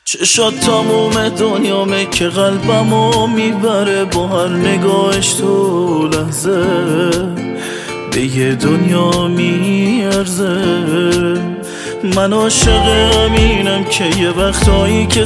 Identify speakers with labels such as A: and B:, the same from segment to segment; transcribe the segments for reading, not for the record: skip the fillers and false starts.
A: چشات تموم دنیامه که قلبمو میبره با هر نگاهش تو لحظه به یه دنیا میارزه. من عاشق امینم که یه وقتایی که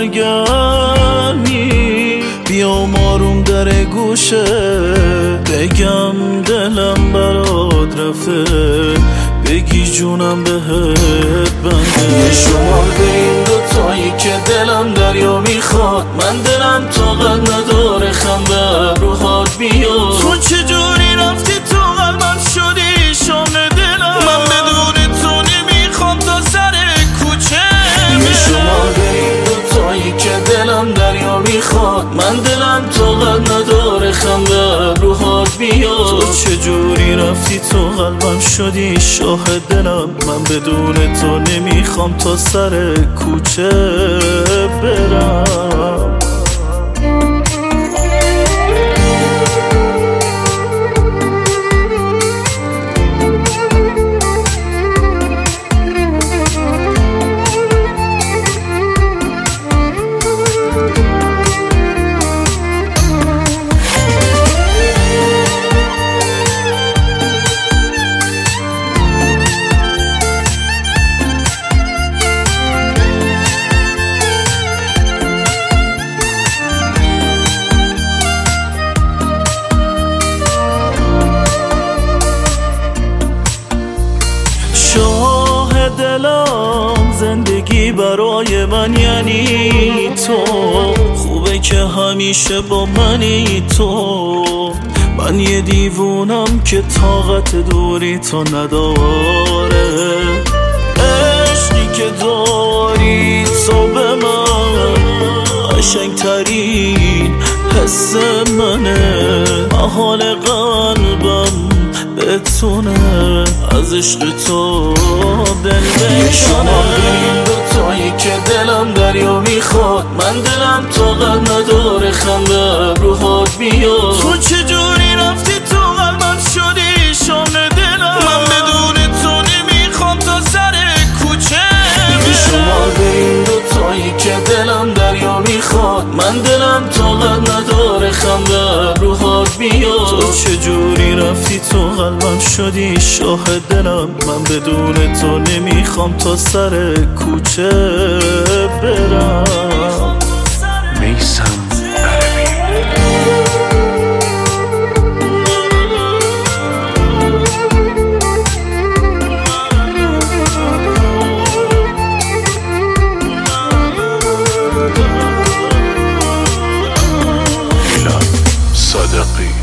A: سرگرمی بیام آروم در گوشه بگم دلم برات رفته، بگی جونم بهت بنده. شما به این دوتایی که دلم دریا میخواد، من دلم طاقت نداره خم به روحات بیاد. تو چجوری رفتی تو قلبم شدی شام دلم، من بدون تو نمیخوام تا سر کوچه برم. شما به این دوتایی که دلم دریا میخواد، من دلم طاقت نداره خم به روحات بیاد. تو چجوری رفتی تو قلبم شدی شاه دلم، من بدون تو نمیخوام تا سر کوچه برم. شاه دلم زندگی برای من یعنی تو، خوبه که همیشه با منی تو. من یه دیوونم که طاقت دوری تو نداره، عشقی که داری تو به من قشنگترین حس منه. حال قلبم بتونه از عشق تو دل بکنه. شما این دوتایی که دلم دریا میخواد، من دلم طاقت نداره خم به روحات بیاد. تو چجوری رفتی تو قلبم شدی شام دلم، من بدون تو نمیخوام تا سر کوچه برم. شما به این دوتایی که دلم دریا میخواد، من دلم طاقت نداره خم به روحات بیاد. تو چجوری رفتی تو قلبم شدی شاه دلم، من بدون تو نمیخوام تا سر کوچه برم.
B: میثم صدقی